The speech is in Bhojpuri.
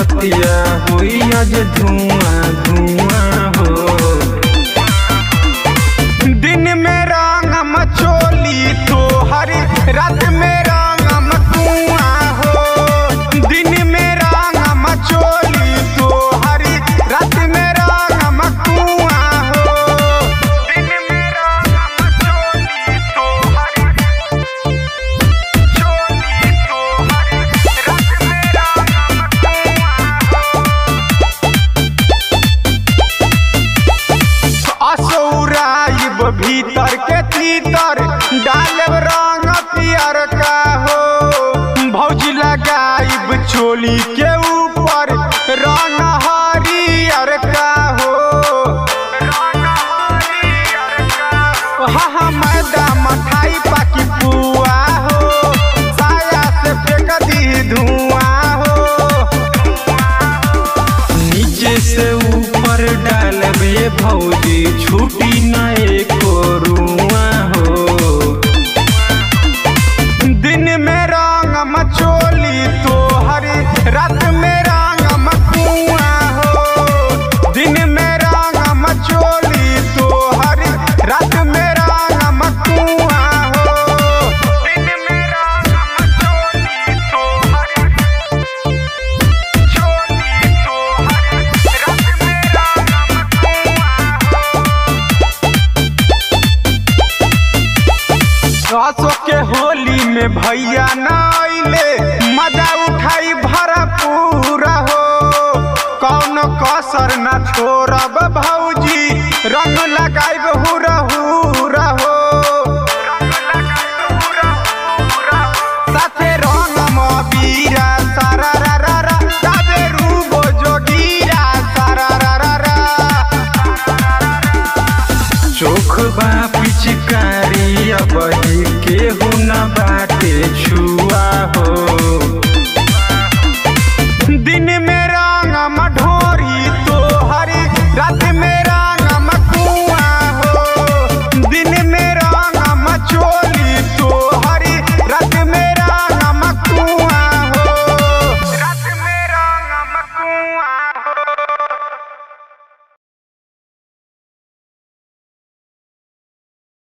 बतिया हुई आज धुआं धुआं हो। दिन में रंगम चोली तो हरी रात में रंगम कुआं हो। दिन में रंगम चोली तो हरी रात में रंगम कुआं हो। दिन में रंगम चोली तो हरी चोली तो हरी रात में रंगम कुआं हो। असुराइब भीतर के तीतर डालब रंग पियर का हो। भौजी लगाइब चोली के ऊपर रंग हरियर का हो। हाँ मैदा मठाई पाकी पुआ हो। साया से फेंक दी धुआं हो। नीचे से ऊपर डालब ये भौजी छूटी न एको रुआं हो। दिन में रंगम चोली तो हरी रात में रंगम कुआं हो। दिन में रंगम चोली तो हरी रात में रंगम कुआं हो। दिन में रंगम चोली तो हरी चोली तो हरी रात में रंगम कुआं हो। अशोक के होली में भैया न अइले मजा उठाई भरपूर हो। कौन कसर न छोड़ब भौजी रंग लगाइब हुर